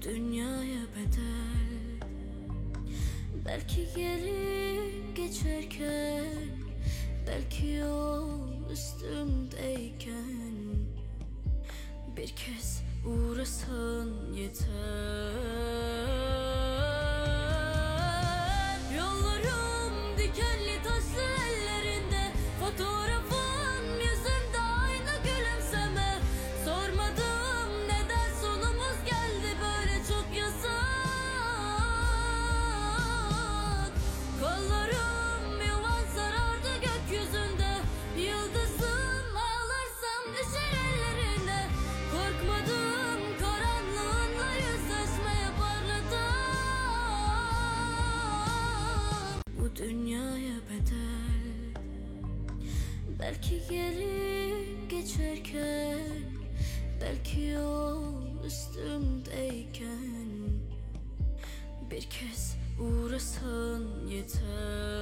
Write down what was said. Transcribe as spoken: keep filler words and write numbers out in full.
dünyaya bedel. Belki gelip geçerken, belki yol üstümdeyken bir kez uğrasan yeter. Yollarım dikenli taşlı ellerinde, fotoğrafın yüzümde aynı gülümseme. Sormadım neden sonumuz geldi böyle çok yasak. Kollarım yuvan sarardı gökyüzünde, yıldızım ağlarsam düşer ellerinde. Korkmadım karanlığınla yüzleşmeye parladım. Bu dünyaya bedel. Belki gelip geçerken, belki yol üstümdeyken bir kez uğrasan yeter.